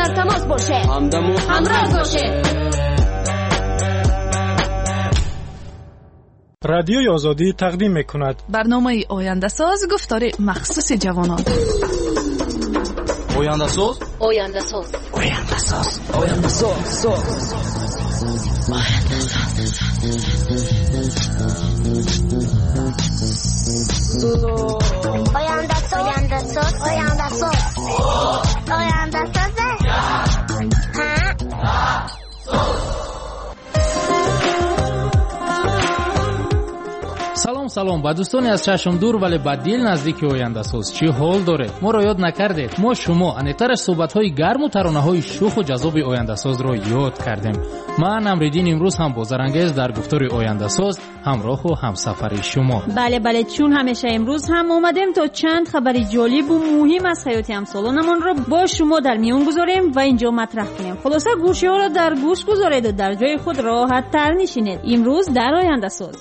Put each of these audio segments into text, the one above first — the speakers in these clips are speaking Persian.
در تماس باشه، همراه باشه. رادیوی آزادی تقدیم میکند برنامه آینده ساز، گفتار مخصوص جوانان. آینده ساز، آینده ساز، آینده ساز، آینده ساز، آینده ساز، آینده ساز، آینده ساز، آینده ساز. سلام با دوستانی از چشم دور ولی با دل نزدیک آینده ساز، چی حال داره؟ ما را یاد نکردید. ما شما انیترش صحبت‌های گرم و ترانه‌های شوخ و جذاب آینده ساز را یاد کردیم. من امریدین امروز هم با زرانگیز در گفتار آینده ساز همراه و همسفر شما. بله چون همیشه امروز هم اومدیم تا چند خبری جالب و مهم از حیات همسالانمان را با شما در میون گذاریم و اینجا مطرح کنیم. خلاصه گوشی‌ها را در گوش گذارید و در جای خود راحت تر نشینید. امروز در آینده ساز.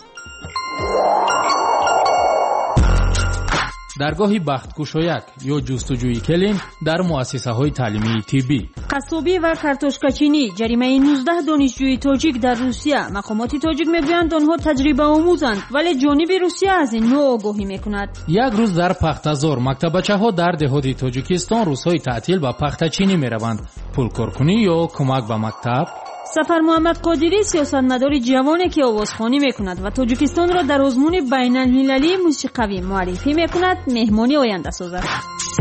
درگاهی بخت‌گشایک یا جستجوی کلیم در مؤسسه‌های تعلیمی طبی. قصابی و کارتوشکاچینی جریمه 19 دانشجوی تاجیک در روسیه. مقامات تاجیک میگویند آنها تجربه آموزند ولی جانب روسیه از این نوع آگاهی میکند. یک روز در پخته‌زار مکتبچه‌ها در دهات تاجیکستان روزهای تعطیل به پخته‌چینی میروند. پول کارکنی یا کمک به مکتب. سفر محمد قادری سیاستمدار جوانی که آوازخوانی میکند و تاجیکستان را در آزمون بین المللی موسیقی معرفی میکند مهمانی آینده ساز است.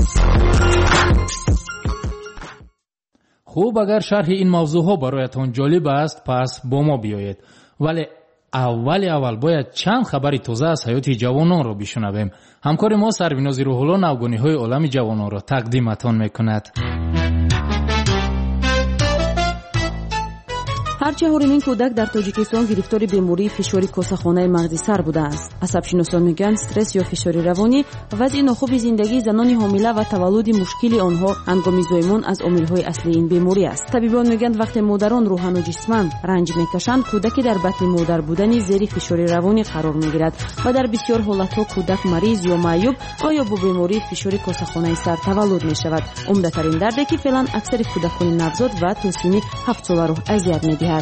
خوب، اگر شرح این موضوعها برایتان جالب است پس با ما بیایید، ولی اول باید چند خبری تازه از حیات جوانان را بشنویم. همکار ما سرویناز روح‌الله نوگانی‌های عالم جوانان را تقدیمتان میکند. هر چهارمین کودک در تاجیکستان گرفتار بیماری فشار کاسه‌خانه مغزی سر بوده است. عصب‌شناسان میگن استرس یا فشار روانی، وضع ناخوب زندگی زنان حامله و تولد مشکل آنها هنگام زایمان از عامل‌های اصلی این بیماری است. طبیبان میگن وقتی مادران روحاً و جسماً رنج میکشند، کودکی در بطن مادر بودن زیر فشار روانی قرار میگیرد و در بسیار حالت‌ها کودک مریض یا معیوب آیا با بیماری فشار کاسه‌خانه سر تولد میشود. عمده‌ترین دردی که فعلا اکثر کودکان نوزاد و تا سن 7 ساله را اذیت می‌دهد.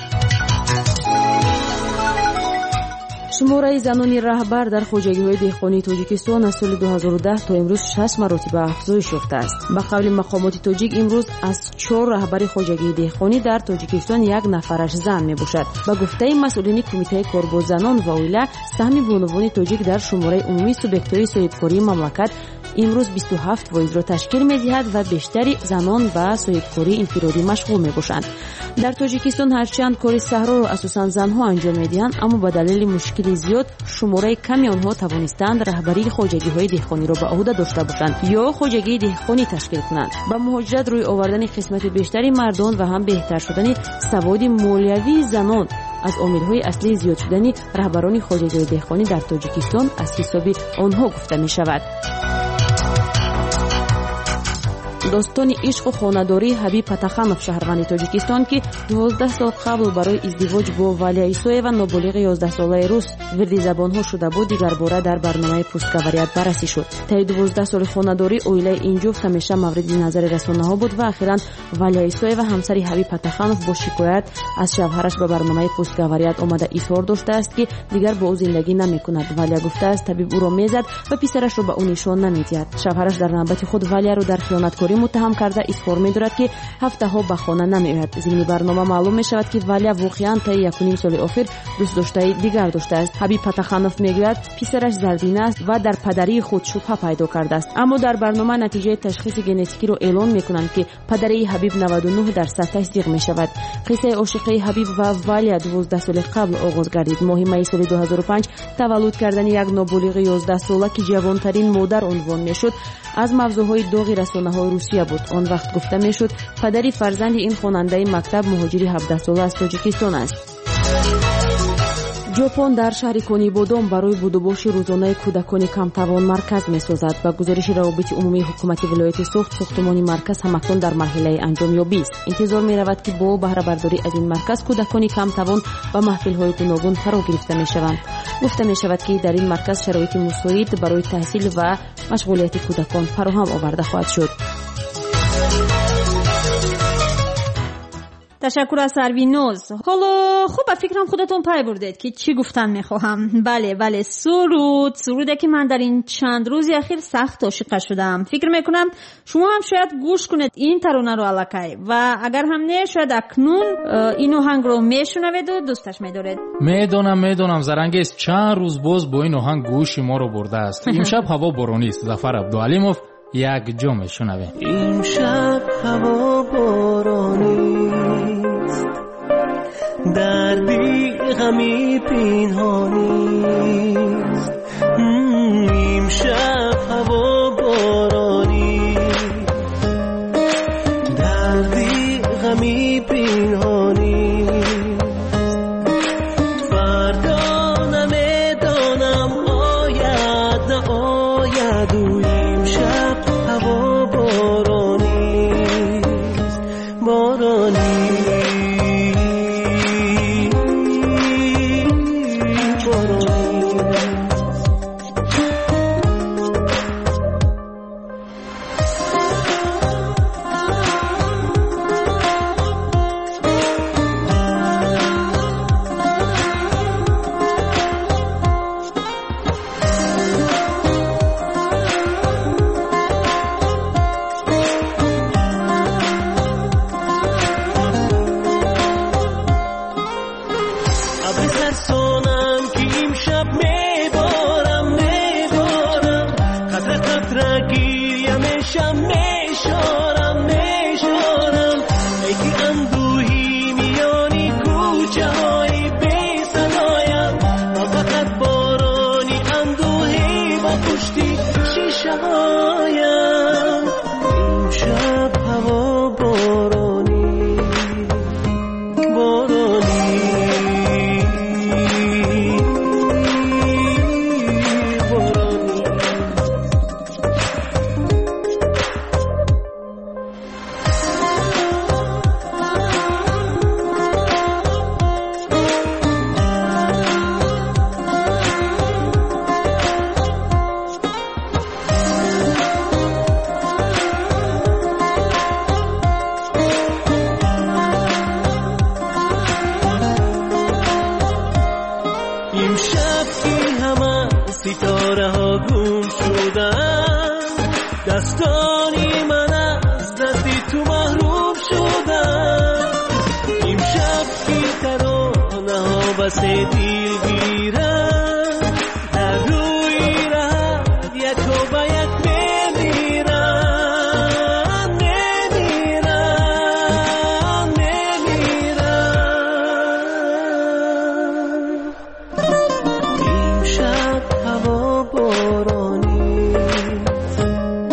شماره زنان رهبر در خواجگی‌های دهقانی تاجیکستان از سال 2010 تا امروز 6 مرتبه افزایش یافته است. به قول مقامات تاجیک امروز از 4 رهبر خواجگی دهقانی در تاجیکستان یک نفرش زن میباشد. به گفته مسئولین کمیته کار با زنان و اویله، سهم بانوان تاجیک در شماره عمومی سوبکت‌های صاحبکاری مملکت امروز 27% را تشکیل می‌دهد و بیشتری زنان به صاحبکاری انفرادی مشغول میباشند. در تاجیکستان هرچند کار صحرا را اساساً زنها انجام میدهند، اما به دلیل مشکل زیاد شماره کمی آنها توانستند رهبری خواجگی‌های دهقانی را به عهده داشته باشند یا خواجگی دهقانی تشکیل کنند. با مهاجرت روی آوردن قسمت بیشتری مردان و هم بهتر شدن سواد مالیوی زنان از عامل‌های اصلی زیاد شدن رهبران خواجگی‌های دهقانی در تاجیکستان از حساب آنها گفته می‌شود. داستان عشق و خانه‌داری حبیب پتاخانов شهروند تاجیکستان که 12 سال قبل برای ازدواج با ولی ایسویeva نابالغ 11 ساله روس وردی زبان‌ها شده بود، دیگر باره در برنامه پست‌گوریت بررسی شد. طی 12 سال خانه‌داری اویله این جفت همیشه مورد نظر رسانه‌ها بود و اخیراً ولی ایسویeva همسر حبیب پتاخانov با شکایت از شوهرش به برنامه پست‌گوریت آمده اصرار داشته است که دیگر با او زندگی نمی‌کند. ولی گفته است طبیب او را میزد و پسرش را به او نشان نمی‌دهد. شوهرش در نوبت خود ولی را در خیانتکاری متهم کرده اظهار می‌دارد که هفته‌ها به خانه نمی‌آید. ضمن برنامه معلوم می‌شود که ولی واقعاً طی 1.5 سال اخیر دوست داشته دیگر داشته است. حبیب پتاخانov می‌گوید پسرش زردین است و در پدری خود شبهه پیدا کرده است. اما در برنامه نتیجه تشخیص ژنتیکی را اعلام می‌کنند که پدری حبیب 99% تصدیق می‌شود. قصه عاشقی حبیب و ولی 12 سال قبل آغاز گردید. ماه می سال 2005 تولد کردن یک نابالغ 11 ساله که جوانترین مادر عنوان می‌شد از موضوعهای داغ رسانه‌های روسیه بود. آن وقت گفته میشد پدری فرزند این خواننده مکتب مهاجر 17 ساله از تاجیکستان است. ژاپن در شهر کونیبودان برای بودوباش روزانه کودکان کمتوان مرکز می‌سازد. با گزارش روابط عمومی حکومت ولایت سوخت، ساختمان مرکز همکنون در مرحله انجامیابی است. انتظار می‌رود که با بهره برداری از این مرکز کودکان کمتوان و محفل‌های گوناگون فرا گرفته می‌شوند. گفته می‌شود که در این مرکز شرایط مساعد برای تحصیل و مشغولیت کودکان فراهم آورده خواهد شد. تشکر از سروینوز. حالا خوب به فکرم خودتون پی بردید که چی گفتن میخواهم. بله سروده که من در این چند روز اخیر سخت عاشق شدم. فکر میکنم شما هم شاید گوش کنید این ترانه رو الکی و اگر هم نه شاید اکنون این آهنگ رو میشنوید و دوستش میدارید. میدونم زرنگیز چند روز باز با این آهنگ گوش ما رو برده است. امشب هوا بارانی است. ظفر عبدالعلیموف یک جا میشنوه. امشب هوا بارانی است، دردی غمی پنهانی است. امشب هوا بارانی است، دردی غمی پنهانی است. فردا نمیدانم آید نه آید و امشب هوا بارانی است، بارانی. دستانی من از دستی تو محروم شدم. امشب که ترانه ها بس دلگیرم، در روی راه یک و به یک نمیرم. امشب هوا بارانی است،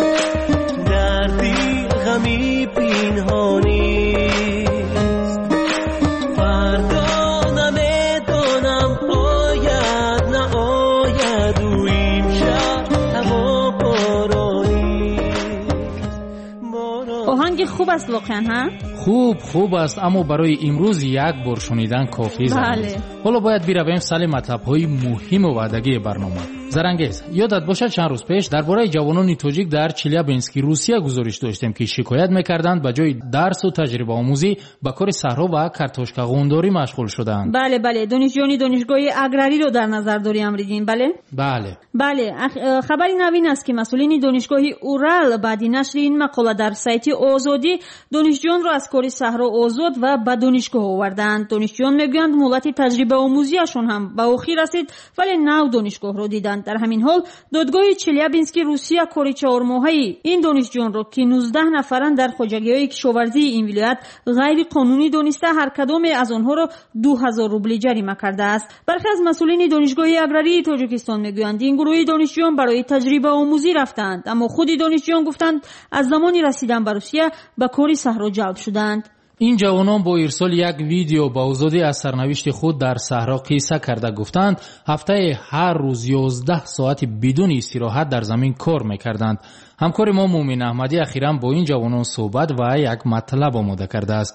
دردی غمی پنهانی است. فردا نمیدانم آید نه آید و امشب هوا بارانی است، آهنگ خوب است واقعا ها؟ خوب است، اما برای امروز یک بار شنیدن کافی است. بله. حالا باید برویم سر مطلب‌های مهم و وعدگی برنامه. زرنگیز، یادت باشد چند روز پیش درباره جوانان تاجیک در چلیابینسک روسیه گزارش داشتیم که شکایت می‌کردند به جای درس و تجربه آموزی به کار صحرا و کارتوشکا غونداری مشغول شدند. بله، دانشجویان دانشگاه اگراری رو در نظر داری امریدین. بله. خبری نوین است که مسئولین دانشگاه اورال بعد نشر این مقاله در سایت آزادی دانشجویان را از کار صحرا آزاد و به دانشگاه آوردند. دانشجویان میگویند مهلت تجربه آموزیشون هم به آخر رسید ولی نو دانشگاه رو دیدند. در همین حال دادگاه چلیابینسک روسیه کار 4 ماهه‌ای این دانشجویان را که 19 نفرند در خواجگی‌های کشاورزی این ولایت غیر قانونی دانسته هر کدام از آنها را 2000 روبل جریمه کرده است. برخی از مسئولین دانشگاه اگراری تاجیکستان میگویند این گروه دانشجویان برای تجربه آموزی رفتند، اما خود دانشجویان گفتند از زمانی رسیدن به روسیه به کار صحرا جلب شدند. این جوانان با ارسال یک ویدیو با آزادی از سرنوشت خود در صحرا قصه کرده گفتند هفته هر روز 11 ساعت بدون استراحت در زمین کار میکردند. همکار ما مومن احمدی اخیراً با این جوانان صحبت و یک مطلب آماده کرده است.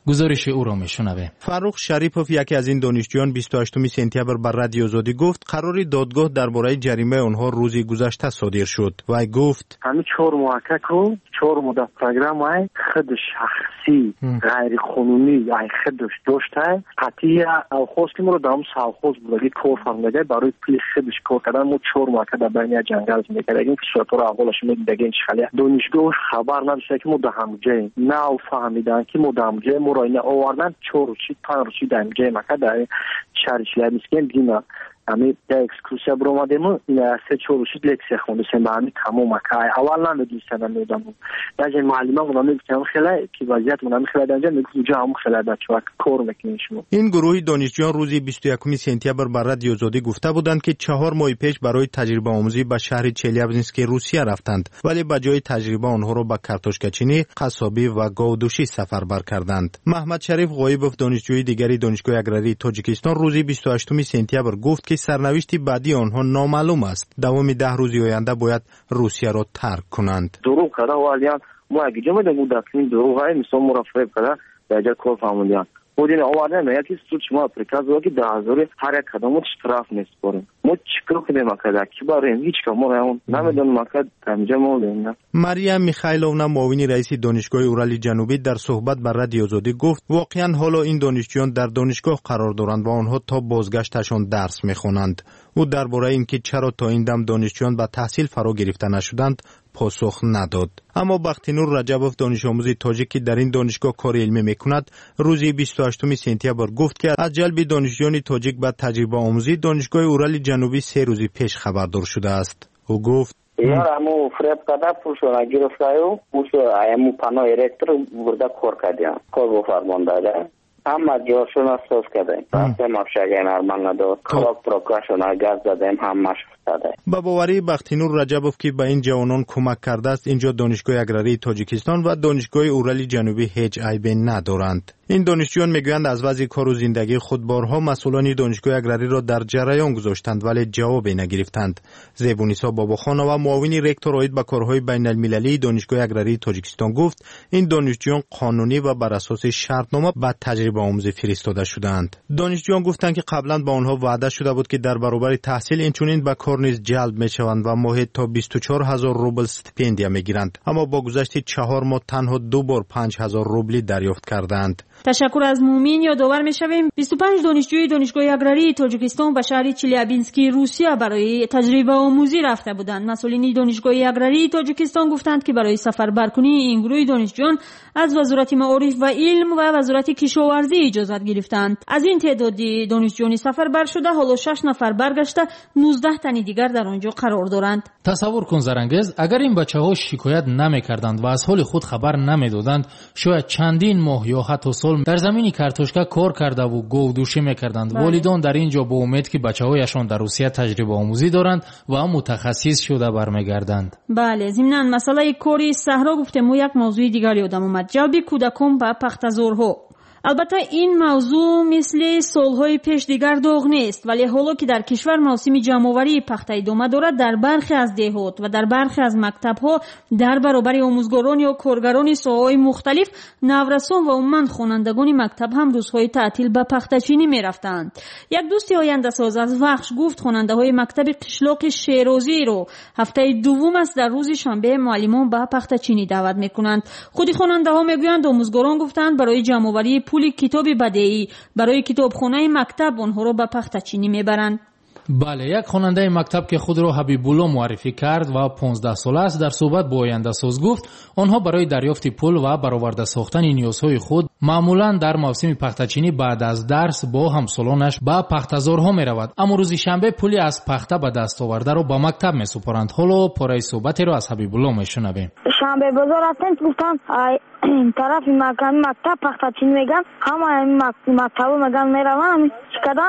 گزارش او را میشنویم. فاروق شریپوف یکی از این دانشجویان 28 سپتامبر بر رادیو آزادی گفت قرار دادگاه درباره جریمه آنها روزی گذشته صادر شد و گفت همین 4 محقق 4 مدت پروگرام های خود شخصی غیر قانونی ای خودش داشته قطعی اوخوز که مرا دام سالخوز بودگی کار فرموده برای پلی خودش کار کردن مو 4 محقق در بین جنگل میکرد این فشار اولش میدیدگی این خاله دانشگاه خبر نداشته که مدهمجه نه فهمیدن که مدهمجه مرا این آوردن 4 چی 5 چی دنجه مکه در شهرشیه مسکن دینا امی در اکسکورسیا برآمدیم و این سه 4 چی لکسیه خوندیم با همین تمام مکه اول نمیدونستم میدم در معلمان اونا میگفتن خیلی که وضعیت اونا خیلی دنجه میگفتن هم خیلی بچه‌ها کار میکنن شما. این گروه دانشجویان روزی 21 سپتامبر بر رادیو آزادی گفته بودند که 4 ماه پیش برای تجربه آموزی به شهر چلیابینسک روسیه رفتند ولی به جای تجربه آنها را به کارتوشکچینی، قصابی و گاودوشی سفربر کردند. محمد شریف غایبوف دانشجوی دیگری دانشگاه اگراری تاجیکستان روزی 28 سپتامبر گفت که سرنوشت بعدی آنها نامعلوم است. دوام 10 روز آینده باید روسیه را ترک کنند. دروغ کرده والیان ما اگه جمعه بودیم این دروغ های مثل مرافق کرده در کار فهمیدن بودین آورده نه یکی سوچ ما پرکاز که 10,000 هر یک کدام اشتراف نسپاریم ما چیکار کنیم اکدا کی برای هیچ کم ما نمیدونم اکد تمجا مولیم. مریم میخایلونا معاون رئیس دانشگاه اورال جنوبی در صحبت با رادیو آزادی گفت واقعا حالا این دانشجویان در دانشگاه قرار دارند و آنها تا بازگشتشان درس میخوانند. او درباره اینکه چرا تا این دم دانشجویان به تحصیل فرا گرفته نشدند پاسخ نداد. اما بختی‌نور رجبوف دانش آموز تاجیک که در این دانشگاه کار علمی میکند روز 28 سپتامبر گفت که از جلب دانشجویان تاجیک به تجربه آموزی دانشگاه اورال جنوبی 3 روز پیش خبردار شده است. او گفت یارمو فریب کرده پولشون گرفتایو پولش ایمو پانو الکتر برده کار کردیم کار با فرمانده همه جاشون اساس کردیم رفتیم افشاگین ارمان نداد کلاک ترکاشون گاز دادیم همه شفتاده. با باوری بختی‌نور رجبوف که به این جوانان کمک کرده است اینجا دانشگاه اگراری تاجیکستان و دانشگاه اورال جنوبی هیچ عیبی ندارند. این دانشجویان میگویند از وضع کار و زندگی خود بارها مسئولان دانشگاه اگراری را در جریان گذاشتند ولی جوابی نگرفتند. زیبونیسا باباخان و معاون رکتور عاید به کارهای بین المللی دانشگاه اگراری تاجیکستان گفت این دانشجویان قانونی و بر اساس شرطنامه به تجربه آموزی فرستاده شدند. دانشجویان گفتند که قبلا با آنها وعده شده بود که در برابر تحصیل اینچنین به کار نیز جلب میشوند و ماهی تا 24,000 روبل استیپندیا میگیرند اما با گذشت 4 ماه تنها 2 بار 5,000 روبلی دریافت کردند. تشکر از مومین. یادآور می‌شویم 25 دانشجوی دانشگاه اگراری تاجیکستان به شهر چلیابینسکی روسیه برای تجربه آموزی رفته بودند. مسئولین دانشگاه اگراری تاجیکستان گفتند که برای سفربرکنی این گروه دانشجویان از وزارت معارف و علم و وزارت کشاورزی اجازه گرفتند. از این تعداد دانشجویان سفربر شده حالا 6 نفر برگشته 19 تن دیگر در آنجا قرار دارند. تصور کن زرنگز اگر این بچه‌ها شکایت نمی‌کردند و از حال خود خبر نمی‌دادند شاید چندین ماه یا حتی سال در زمین کارتوشکا کار کرده و گودوشی می‌کردند. والدان در اینجا با امید که بچه‌هایشان در روسیه تجربه آموزی دارند و متخصص شده برمیگردند. بله، ضمناً مسئله کاری صحرا گفتم و یک موضوع دیگر یادم اومد، جلب کودکان به پختزورها. البته این موضوع مثل سالهای پیش دیگر داغ نیست ولی حالا که در کشور موسم جمع‌آوری پخت ادامه دارد در برخی از دهات و در برخی از مکتب‌ها در برابر آموزگاران یا کارگران ساحه‌های مختلف نورسان و عموماً خوانندگان مکتب هم روزهای تعطیل به پخته‌چینی می‌رفتند. یک دوست آینده ساز از وخش گفت خواننده‌های مکتب قشلاق شیرازی رو هفته دوم است در روز شنبه معلمان به پخته‌چینی دعوت می‌کنند. خود خواننده‌ها می‌گویند آموزگاران گفتند برای جمع‌آوری پول کتابی بدیعی برای کتابخانه مکتب آنها را به پخته‌چینی میبرند. بله، یک خواننده مکتب که خود را حبیب‌الله معرفی کرد و 15 ساله است در صحبت با آینده ساز گفت آنها برای دریافت پول و برآورده ساختن نیازهای خود معمولا در موسم پخته‌چینی بعد از درس با همسالانش به پخته‌زارها میرود اما روز شنبه پولی از پخته به دست آورده را به مکتب میسپارند. حالا پاره صحبتی را از حبیب‌الله میشنویم. شنبه بازار رفتن گفتن این طرف مکتب پخته‌چینی میگن همه مکتب میگن میرون چقدر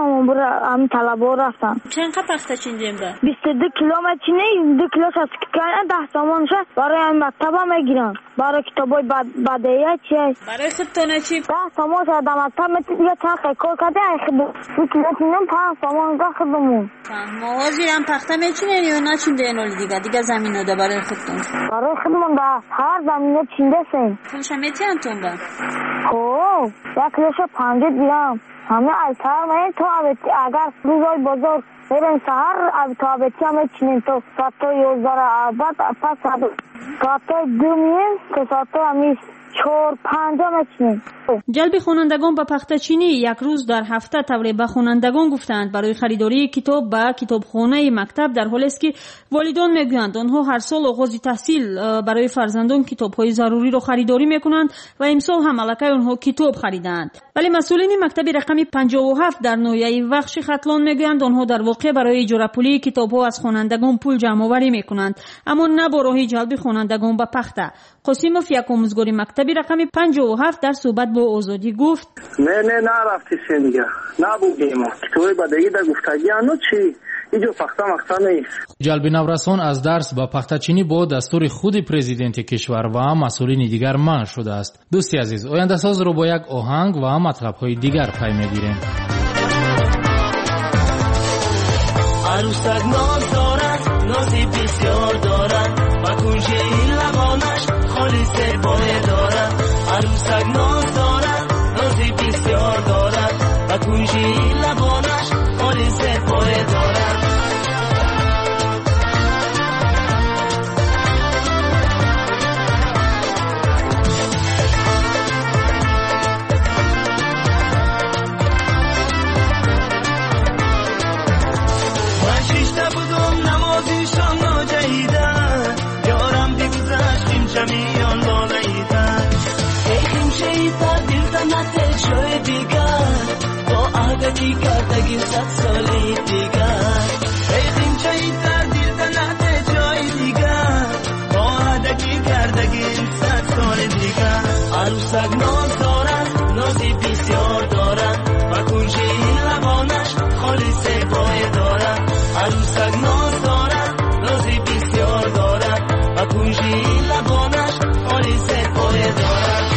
همه طلبا رفتن. چند پخته‌چینی میگن 22 کیلومتر چینی 2 کیلو از کردن 10 تومانش برای این مکتب میگیرن برای کتابای بدیعی چی برای خودتونه چی 10 تومان در مکتب میتونی چند کار کرده خود 2 کیلو چینم 5 تومان ده خودمون موازی هم پخته میچینن یا نچینده دیگه زمین رو برای خودتون برای خودمون در هر زمینه چینده سن پولش میتین تون با خب یک روش 50 دیرم همه ایتر من تو اگر روزای بزرگ بریم سهر تابتی همه چینیم تو ساعت 11 بعد پس ساعت 2 میم که ساعت همیش 4-5 میچینیم. جلب خوانندگان به پختچینی یک روز در هفته طوری به خوانندگان گفتند برای خریداری کتاب به کتابخانه مکتب، در حالی است که والدان میگویند آنها هر سال آغاز تحصیل برای فرزندان کتاب‌های ضروری را خریداری میکنند و امسال هم الکی آنها کتاب خریدند. ولی مسئولین مکتب رقم 57 در ناحیه وخش ختلان میگویند آنها در واقع برای اجاره پولی کتاب‌ها از خوانندگان پول جمع آوری میکنند، اما نه با راه جلب خوانندگان به پخته. قاسموف یک آموزگار مکتب رقم 57 در صحبت با آزادی گفت نه رفتی سنگه نبودیم توی بدهی در گفتگی انو چی اینجا پخته مخته نیست. جلب نورسان از درس با پختچینی با دستور خود پرزیدنت کشور و مسئولین دیگر منع شده است. دوستی عزیز، آینده ساز رو با یک آهنگ و مطلب‌های دیگر پی می‌گیریم. عروسک ناز دارد، نازی بسیار دارد و کنجه لبانش خالص بایه دارد. عروسک ناز دارد، نازی بسیار دارد و کنجه لبانش خالص بایه دارد. میان نالیدن ای خیمشه در دل تنت جای دیگر با عادتی کردگی 100 سال دیگر. ای خیمشه در دل تنت جای دیگر با عادتی کردگی 100 سال دیگر. عروسک ناز دارد، نازی بسیار دارد و کنجه لبانش خالص بایه دارد. عروسک ناز دارد، نازی بسیار دارد و کنجه لبانش خالص بایه دارد.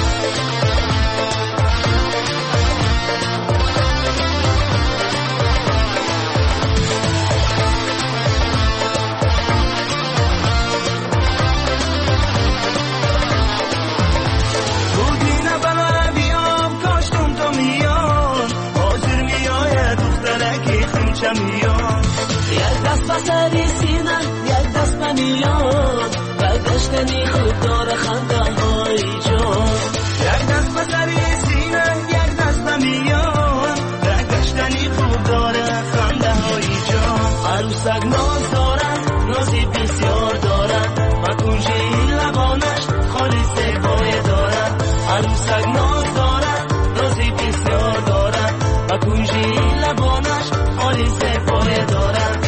بودی نبرد بیام کاشتم تو میان حاضر میآید دخترکی خونچه میان. یک دست بسری سینه یک دست بمیان برگشتنی خود داره خنده های جان. یک دست بسری سینه یک دست بمیان برگشتنی خود داره خنده های جان. عروسک ناز دارد، نازی بسیار دارد و کنجه لبانش خالص بایه دارد. عروسک ناز دارد، نازی بسیار دارد و کنجه لبانش خالص بایه دارد.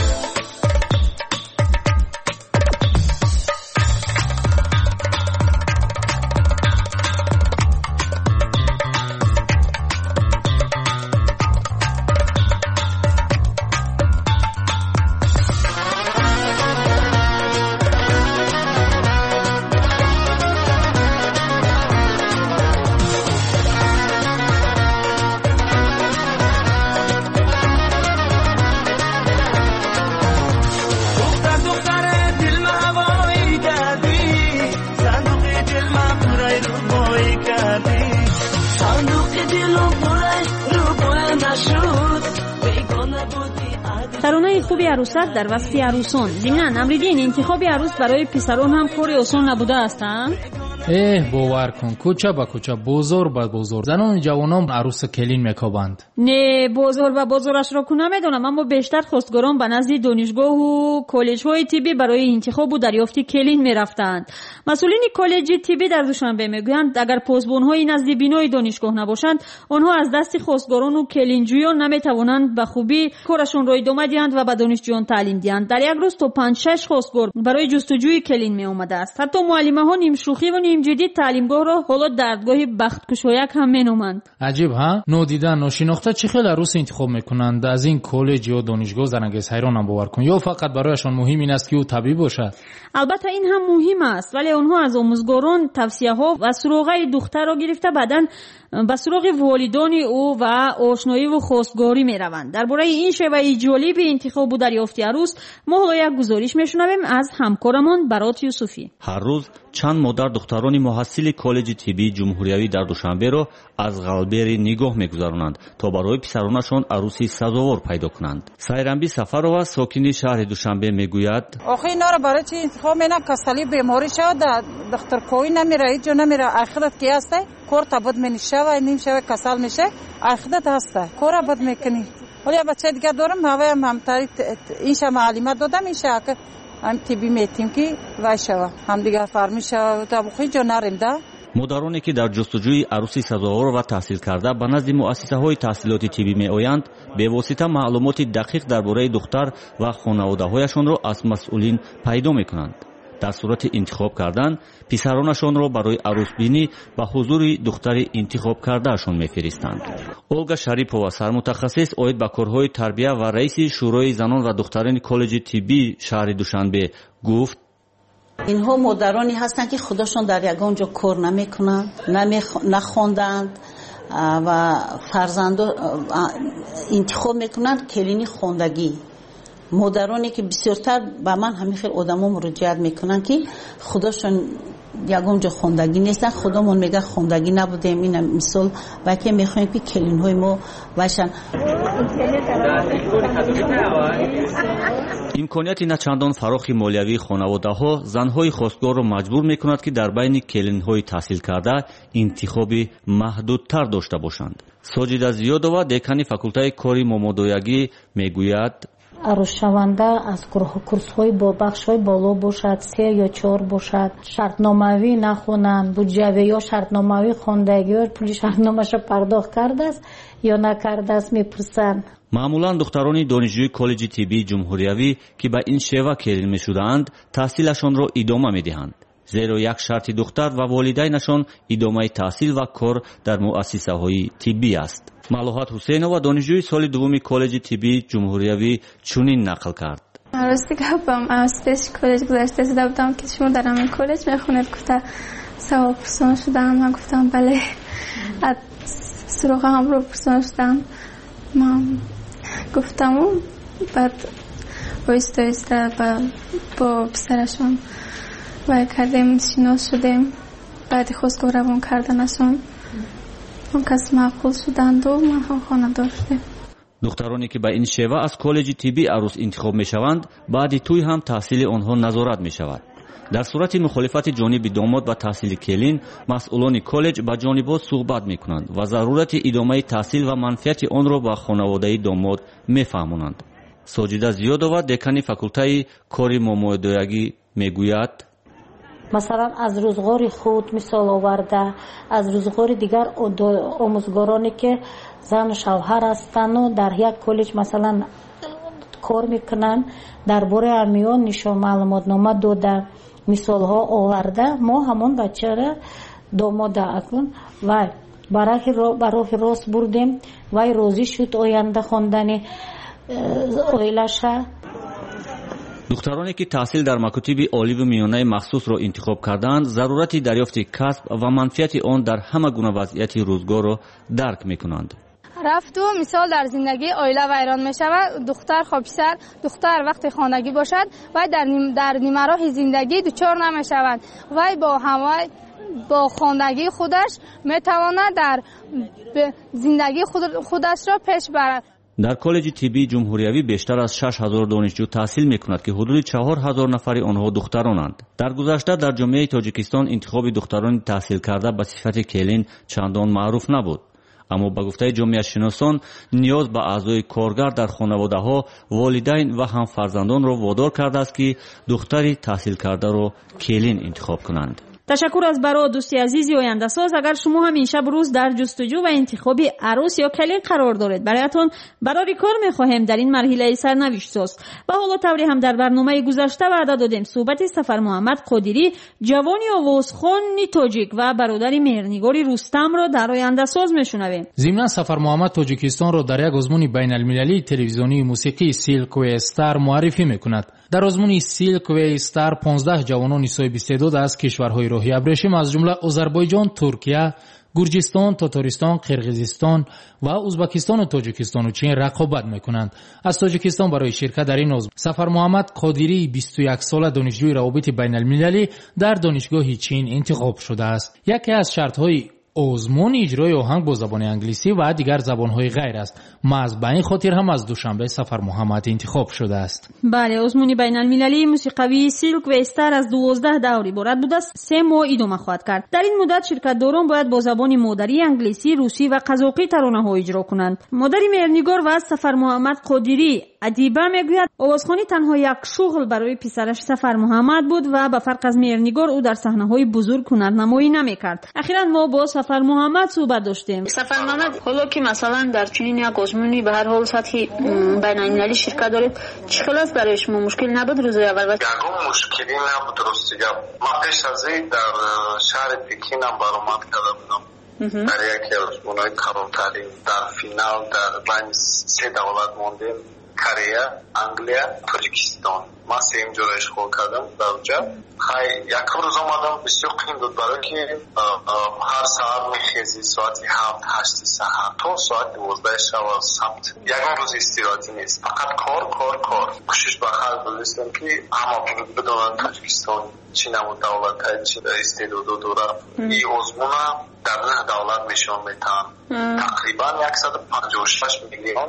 ترانه خوبی عروسک در وصف عروسان. ضمناً امریدین انتخاب عروس برای پسران هم کار آسان نبوده است. باور کن کوچه با کوچه بزرگ با بزرگ زنان جوانان عروس کلین میکوبند. نه بزرگ و بزرگش را کنه میدونم، اما بیشتر خواستگاران به نزد دانشگاه و کالج های طبی برای انتخاب و دریافت کلین میرفتند. مسئولین کالج طبی در دوشنبه میگویند اگر پاسبان های نزد بینای دانشگاه نباشند آنها از دست خواستگاران و کلینجویان نمیتوانند به خوبی کارشون را ادامه دهند و به دانشجویان تعلیم دهند. در یک روز تا 5-6 خواستگار برای جستجوی کلین می اومده است. حتی معلمه ها نیم شوخی و نیم جدی تعلیمگاه را حالا دردگاه بختکشایک هم مینامند. عجیب ها، نادیده ناشناخته چه خیلی عروس انتخاب میکنند از این کالج یا دانشگاه. زنگیز حیرانم باور کن. یا فقط برایشان مهم این است که او طبیب باشد؟ البته این هم مهم است، ولی آنها از آموزگاران توصیه ها و سراغ دختر را گرفته بعدن به سراغ والدان او و آشنایی و خواستگاری می روند. درباره این شیوه جالب انتخاب و دریافت عروس ما یک گزارش میشنویم از همکارمان برات یوسفی. هر روز чанд модар духтарони муҳассили коллеҷи тиббии ҷумҳуриявӣ дар душанберо аз ғалбери нигоҳ мегузаронанд то барои писаронашон арӯси сазовор пайдо кунанд. сайрамби сафарова сокини шаҳри душанбе мегӯяд: охи инора барои чи интихоб менам касали беморӣ шавад духтаркоӣ намира ҳеҷ ҷо намира айхидат ки ҳаста кор табуд менишава ним шава касал меша айхидат ҳаста кора буд мекунӣ. ҳоли я бачаи дигар дорам ҳаваям ҳамтари инша маълимат додам инша ҳам тиббӣ метим ки вай шава ҳамдигар фарми шава табухи ҷо нарем да. модароне ки дар ҷустуҷӯи арӯси сазовор ва таҳсил карда ба назди муассисаҳои таҳсилоти тиббӣ меоянд, бевосита маълумоти дақиқ дар бораи духтар ва хонаводаҳояшонро аз масъулин пайдо мекунанд. дар сурати интихоб кардан писаронашонро барои арӯсбинӣ ба ҳузури духтари интихоб кардаашон мефиристанд. олга шарипова, сармутахассис оид ба корҳои тарбия ва раиси шӯрои занон ва духтарони коллеҷи тиббии шаҳри душанбе гуфт: инҳо модароне ҳастанд ки худошон дар ягон ҷо кор намекунанд, нахонданд ва фарзандо интихоб мекунанд келини хондагӣ. модароне ки бисёртар ба ман ҳамин хел одамо муроҷиат мекунанд ки худошон ягон ҷо хондагӣ нестанд, худомон мега хондагӣ набудем. ин мисол ваке мехоҳем ки келинҳои мо вайшан. имконияти начандон фарохи молиявии хонаводаҳо занҳои хостгорро маҷбур мекунад ки дар байни келинҳои таҳсил карда интихоби маҳдудтар дошта бошанд. соҷида зиёдова, декани факултаи кори момодоягӣ мегӯяд: арӯзшаванда аз курсҳои бо бахшҳои боло бошад 3 ё 4 бошад, шартномавӣ нахонанд, буҷавӣ ё шартномавӣ хондагӣ ё пули шартномаша пардохт кардааст ё накардааст мепурсанд. маъмулан духтарони донишҷӯи коллеҷи тиббии ҷумҳуриявӣ ки ба ин шева келин мешудаанд, таҳсилашонро идома медиҳанд, зеро як шарти духтар ва волидайнашон идомаи таҳсил ва кор дар муассисаҳои тиббӣ аст. малоҳат ҳусейнова, донишҷӯи соли дуввуми коллеҷи тиббии ҷумҳуриявӣ, чунин нақл кард: рости гапам аз тест коллеҷ гузашта зада будам ки шумо дар ҳамин коллеҷ мехонед. гуфта савол пурсон шудам. ман гуфтам бале. суроғамро пурсон шудам. ман гуфтаму баъд оҳиста оҳиста бо писарашон вай кардем, шинос шудем. баъди хостгор равон карданашон он кас маъқул шуданду ман ҳам хонадор шудем. духтароне ки ба ин шева аз коллеҷи тиббӣ арӯз интихоб мешаванд, баъди тӯй ҳам таҳсили онҳо назорат мешавад. дар сурати мухолифати ҷониби домод ба таҳсили келин, масъулони коллеҷ ба ҷонибот суҳбат мекунанд ва зарурати идомаи таҳсил ва манфиати онро ба хонаводаи домод мефаҳмонанд. соҷида зиёдова, декани факултаи кори момодоягӣ мегӯяд: масалан аз рӯзғори худ мисол оварда аз рӯзғори дигар омӯзгороне ки зану шавҳар ҳастану дар як коллеҷ масалан кор мекунанд, дар бораи ҳамиён нишон маълумотнома дода мисолҳо оварда мо ҳамон бачаро домода акун вай ба роҳи рост бурдем. вай розӣ шуд оянда хондани оилаша. духтароне ки таҳсил дар макотиби оливу миёнаи махсусро интихоб кардаанд, зарурати дарёфти касб ва манфиати он дар ҳама гуна вазъияти рӯзгорро дарк мекунанд. рафту мисол дар зиндагии оила вайрон мешавад. духтар хоб писар, духтар вақти хонагӣ бошад вай дар нимароҳи зиндагӣ дучор намешавад. вай бо ҳамаи бо хондагии худаш метавонад дар зиндагии худашро пеш барад. дар коллеҷи тиббии ҷумҳуриявӣ бештар аз 6000 донишҷӯ таҳсил мекунад ки ҳудуди 4000 нафари онҳо духтаронанд. дар гузашта дар ҷомеаи тоҷикистон интихоби духтарони таҳсилкарда ба сифати келин чандон маъруф набуд. аммо ба гуфтаи ҷомеашиносон ниёз ба аъзои коргар дар хонаводаҳо волидайн ва ҳамфарзандонро водор кардааст ки духтари таҳсилкардаро келин интихоб кунанд. ташаккур аз баро дӯсти азизи ояндасоз. агар шумо ҳамин шаб рӯз дар ҷустуҷӯ ва интихоби арӯс ё калин қарор доред, бароятон барори кор мехоҳем дар ин марҳилаи сарнавиштсоз. ва ҳоло тавре ҳам дар барномаи гузашта ваъда додем суҳбати Сафар Муҳаммад Қодирӣ, ҷавони овозхони тоҷик ва бародари меҳрнигори Рустамро дар ояндасоз мешунавем. зимнан Сафар Муҳаммад Тоҷикистонро дар як озмуни байналмилалии телевизионии мусиқии Silkway Star муаррифӣ мекунад. дар озмуни Silkway Star 15 ҷавонони соҳибистеъдод аз кишварҳои роҳи абрешим аз ҷумла Озарбойҷон, Туркия, گرجستان، تاتارستان، قرقیزستان و ازبکستان و تاجیکستان و چین رقابت میکنند. از تاجیکستان برای شرکت در این عضو سفر محمد قادری 21 ساله دانشجوی روابط بین المللی در دانشگاه چین انتخاب شده است. یکی از شرط‌های آزمون اجرای آهنگ با زبان انگلیسی و دیگر زبان‌های غیر است. محض به این خاطر هم از دوشنبه سفر محمد انتخاب شده است. بله، آزمون بین المللی موسیقوی سیلک و استر از 12 دور عبارت بوده است. 3 ماه ادامه خواهد کرد. در این مدت شرکت داران باید با زبان مادری انگلیسی، روسی و قزاقی ترانه‌ها اجرا کنند. مادری مهرنگار و سفر محمد قادری ادیبه میگوید آوازخوانی تنها یک شغل برای پسرش سفر محمد بود و به فرق از مهرنگار او در صحنه‌های بزرگ هنرنمایی نمی‌کرد. اخیراً ما با سفر محمد صحبت داشتیم. سفر محمد، حالا که مثلا در چنین یک آزمونی به هر حال سطحی بین المللی شرکت دارید، چه خلاص برای شما مشکل نبود روزای اول؟ یگان مشکلی نبود. درسته گپ. ما پیش از این در شهر پکین هم برآمد کرده بودم. در یکی از آزمون‌های کارآفرینی در فینال در بین 3 دولت ماندیم: کره، انگلیا، تاجیکستان. ما 3 جور اشغال کردم در اونجا. یک روز آمدم بسیار قیم بود، برای که هر ساعت میخیزی ساعت 7-8 ساعت تا ساعت 12 شب سبت. یگان روز استراحتی نیست، فقط کار. کوشش به حال داشتم که همه بدونن تاجیکستان چی نمود دولت چی استعداد داره. این آزمون در 9 دولت نشان میدن. تقریبا 156 میلیون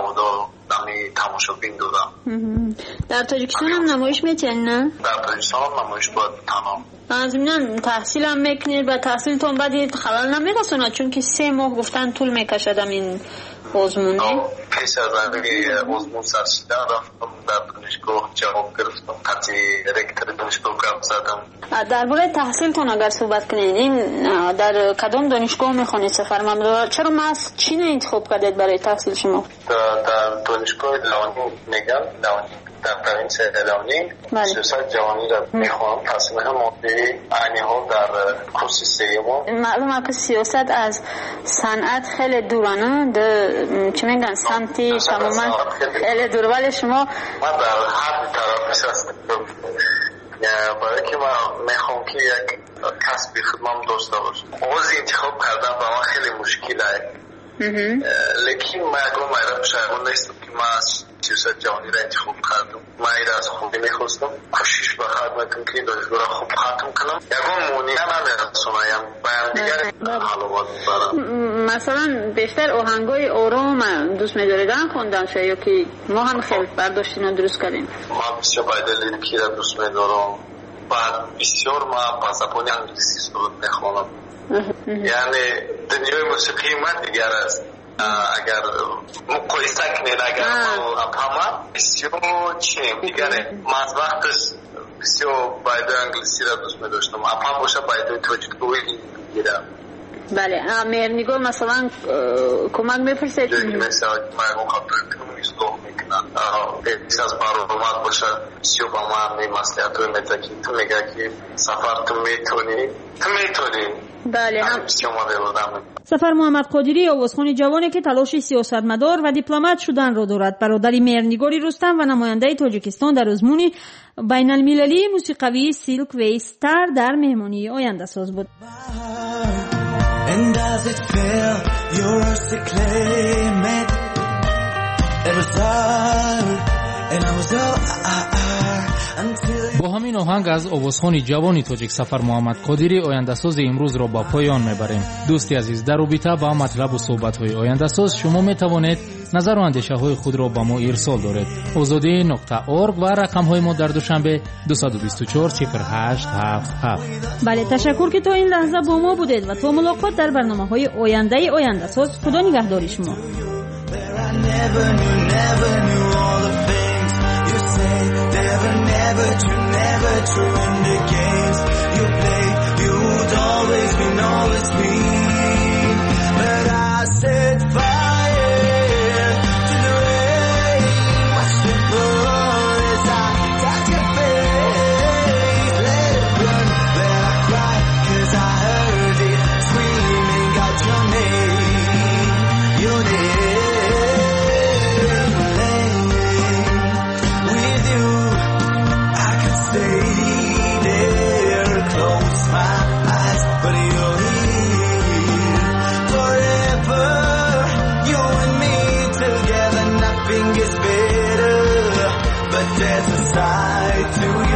نمی تماشابین دارم. در تاجیکستان هم نمایش میتین نه؟ در تاجیکستان هم نمایش باید تمام. از این تحصیل هم میکنید و تحصیلتون بعد خلال نمیرسونه، چون که 3 ماه گفتن طول میکشدم این آزمونه. پیش از این آزمون سرشیده رفتم در دانشگاه جواب گرفتم، قطعی رکتر دانشگاه گفت زدم. درباره تحصیلتون اگر صحبت کنید، این در کدام دانشگاه میخونید سفر محمد؟ چرا محض چین انتخاب کردید برای تحصیل شما؟ در دانشگاه لانی میگن، در پروینس لانی سیاست جوانی را میخوام. تصمیم مادی اینها در کورس سیوم. معلومه که سیاست از صنعت خیلی دورانه، چی میگن سمتی تماما خیلی دور، ولی شما من در هر طرف هستم. برای که من میخوام که یک کسب خودم داشته باشم. آغاز انتخاب کردن با من خیلی مشکله، لیکن من اگر پشیمان نیستم که من سیاست جهانی را انتخاب کردم. من ایره از خودی میخواستم، کوشش به خدمتم که دانشگاه را خوب ختم کنم. یگان مونیه نمیرسونم بیان دیگر حالوات برم. مثلا بیشتر آهنگای آرام دوست می‌دارید خوندن شاید، یا که ما هم خیلی برداشتیم و درست کردیم؟ ما بسیار باید لیریکی را دوست می‌دارم. بعد بسیار ما پاسپورت انگلیسی صورت میخوانم. یعنی دنیای موسیقی من دیگر است. اگر مقایسه کنید، اگر اپاما بسیار چیم دیگره. من از وقتش بسیار باید انگلیسی را دوست می‌داشتم. اپام باشه باید تاجیکی بگیرم. بله، مهرنگار مثلا کمک می‌پرسید؟ مثلا من خاطر اصلاح میکنن. پیش از برآمد باشه بسیار با من مصلحت رو میده که تو میگه که سفر تو میتونی. بله هم سفر محمد قادری آوازخوان جوانی که تلاش سیاستمدار و دیپلمات شدن را دارد. برادری مهرنگاری رستم و نماینده تاجیکستان در آزمون بین المللی موسیقوی سیلک و استر در مهمانی آینده ساز بود. And as it fell, yours to claim it. It was hard, and I was با همین آهنگ از آوازخوان جوانی تاجیک سفر محمد قادری آینده ساز امروز را با پایان میبریم. دوستی عزیز، در رابطه با مطلب و صحبت‌های آینده ساز شما میتوانید نظر و اندیشه‌های خود را با ما ارسال دارید. azadi.org و رقم‌های ما در دوشنبه 224 0877. بله، تشکر که تا این لحظه با ما بودید و تا ملاقات در برنامه‌های آینده ساز. خدا نگهدار شما. Never true in the games you played. You would always be. But I set fire to the rain. Watch the blood as I touch your face. Let it run, let I cry, 'cause I heard it screaming out your name. Your name. With you stay there. side to